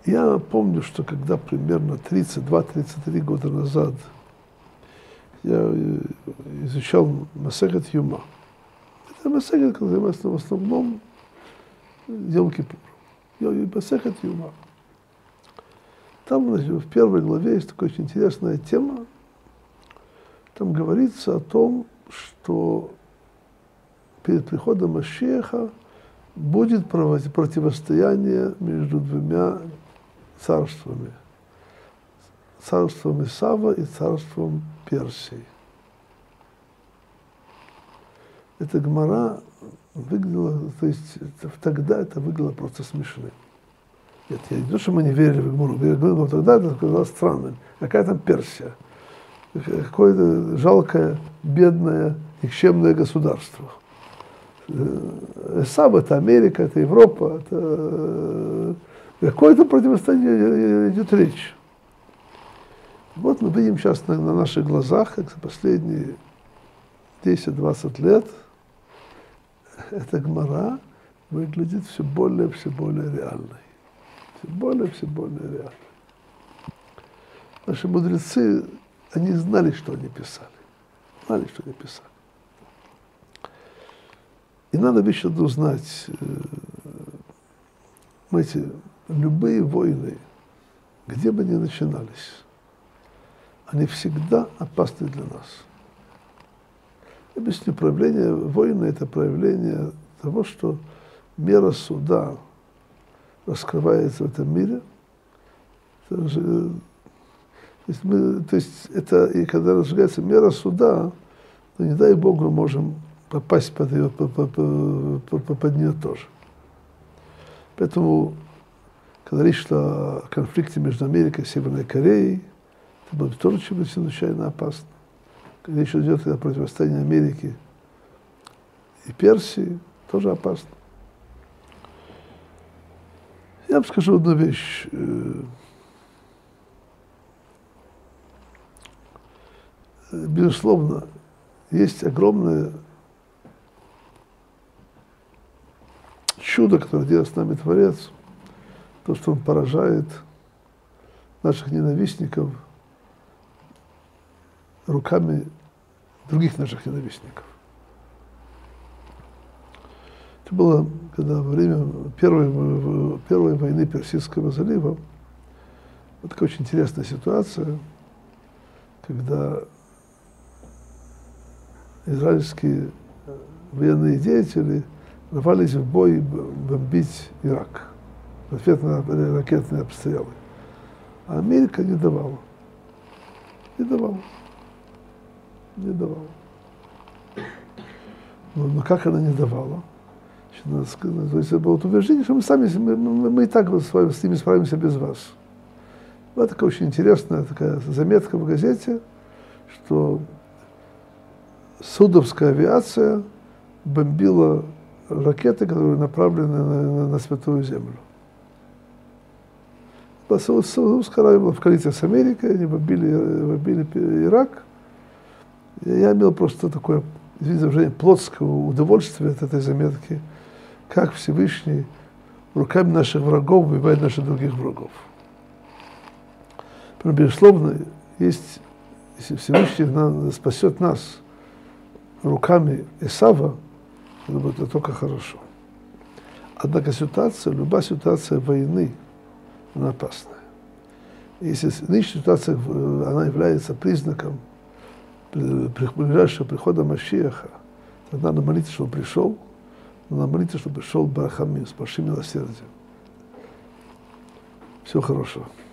Я помню, что когда примерно 32-33 года назад я изучал Масехет Юма. Это Масехет, который занимается в основном Йом-Кипур. Масехет Юма. Там в первой главе есть такая очень интересная тема. Там говорится о том, что перед приходом Машиаха будет противостояние между двумя царствами. Царством Исава и царством Персии. Эта гемара выглядела, то есть тогда это выглядело просто смешным. Нет, я не то, что мы не верили в гемару, но тогда это казалось странным. Какая там Персия? Какое-то жалкое, бедное, никчемное государство. Исав — это Америка, это Европа, это какое-то противостояние идет речь. Вот мы видим сейчас на наших глазах, как за последние 10-20 лет, эта гемара выглядит все более реальной. Все более реальной. Наши мудрецы, они знали, что они писали. И надо еще узнать, знаете, любые войны, где бы ни начинались, они всегда опасны для нас. Объясню, проявление войны — это проявление того, что мера суда раскрывается в этом мире. То есть это, и когда разжигается мера суда, то, не дай Бог, мы можем попасть под нее тоже. Поэтому, когда речь шла о конфликте между Америкой и Северной Кореей, это было тоже чрезвычайно опасно. Когда речь идет о противостоянии Америки и Персии, тоже опасно. Я вам скажу одну вещь. Безусловно, есть огромное чудо, которое делает с нами Творец, то, что он поражает наших ненавистников руками других наших ненавистников. Это было, когда во время первой войны Персидского залива, вот такая очень интересная ситуация, когда израильские военные деятели рвались в бой бомбить Ирак, в ответ на ракетные обстрелы. А Америка не давала. Но как она не давала? Надо сказать, то есть это было утверждение, что мы и так с ними справимся без вас. Вот такая очень интересная такая заметка в газете, что судовская авиация бомбила ракеты, которые направлены на Святую Землю. Саудовская Аравия была в коалиции с Америкой, они бомбили Ирак. Я имел просто такое, извините, уже плотское удовольствие от этой заметки, как Всевышний руками наших врагов убивает наших других врагов. Но, безусловно, если Всевышний спасет нас руками Исава, это будет только хорошо. Однако любая ситуация войны, она опасная. Если нынешняя ситуация, она является признаком ближайшего прихода Машиаха, тогда надо молиться, чтобы он пришел, надо молиться, чтобы пришел Барахамим, с большим милосердием. Всего хорошего.